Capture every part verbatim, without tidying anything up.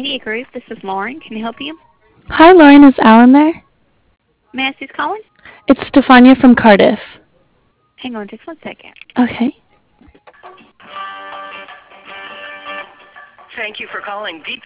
Media Group. This is Lauren. Can I help you? Hi, Lauren. Is Alan there? May I ask who's calling? It's Stefania from Cardiff. Hang on just one second. Okay. Thank you for calling Deep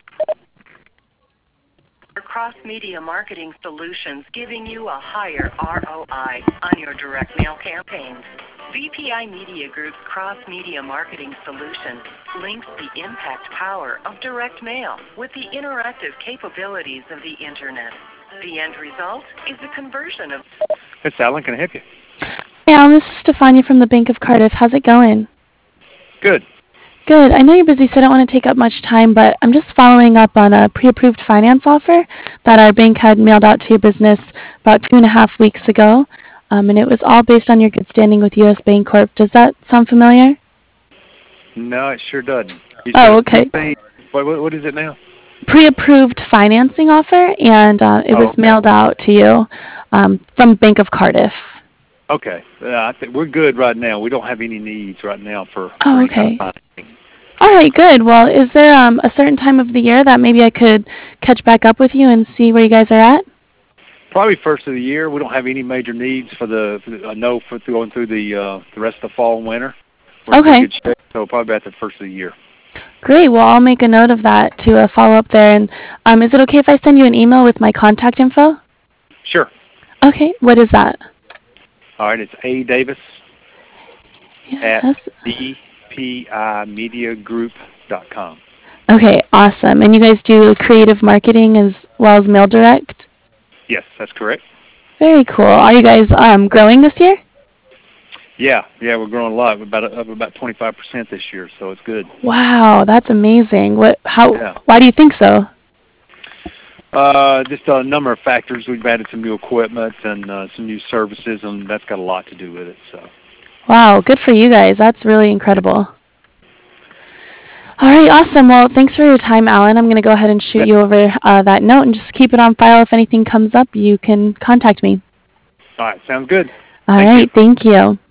Cross Media Marketing Solutions, giving you a higher R O I on your direct mail campaigns. V P I Media Group's Cross Media Marketing Solution links the impact power of direct mail with the interactive capabilities of the Internet. The end result is the conversion of... It's Alan. Can I help you? Hey, Alan. This is Stefania from the Bank of Cardiff. How's it going? Good. Good. I know you're busy, so I don't want to take up much time, but I'm just following up on a pre-approved finance offer that our bank had mailed out to your business about two and a half weeks ago, um, and it was all based on your good standing with U S Bancorp. Does that sound familiar? No, it sure doesn't. You Oh, said- okay. you say- What, what, what is it now? Pre-approved financing offer, and uh, it Oh, was okay. mailed out to you um, from Bank of Cardiff. Okay. Uh, I think we're good right now. We don't have any needs right now for, for Oh, any kind okay. of financing. All right, good. Well, is there um, a certain time of the year that maybe I could catch back up with you and see where you guys are at? Probably first of the year. We don't have any major needs for the. For the I know for going through the uh, the rest of the fall and winter. We're in Okay. good shape, so probably at the first of the year. Great. Well, I'll make a note of that to uh, follow up there. And um, is it okay if I send you an email with my contact info? Sure. Okay. What is that? All right. It's A Davis at Yes. D P I media group dot com. Okay. Awesome. And you guys do creative marketing as well as mail direct? Yes, that's correct. Very cool. Are you guys um, growing this year? Yeah, yeah, we're growing a lot. We're about up about twenty-five percent this year, so it's good. Wow, that's amazing. What? How? Yeah. Why do you think so? Uh, just a number of factors. We've added some new equipment and uh, some new services, and that's got a lot to do with it. So. Wow, good for you guys. That's really incredible. All right, awesome. Well, thanks for your time, Alan. I'm going to go ahead and shoot Yeah. you over uh, that note and just keep it on file. If anything comes up, you can contact me. All right, sounds good. All Thank right, you. thank you.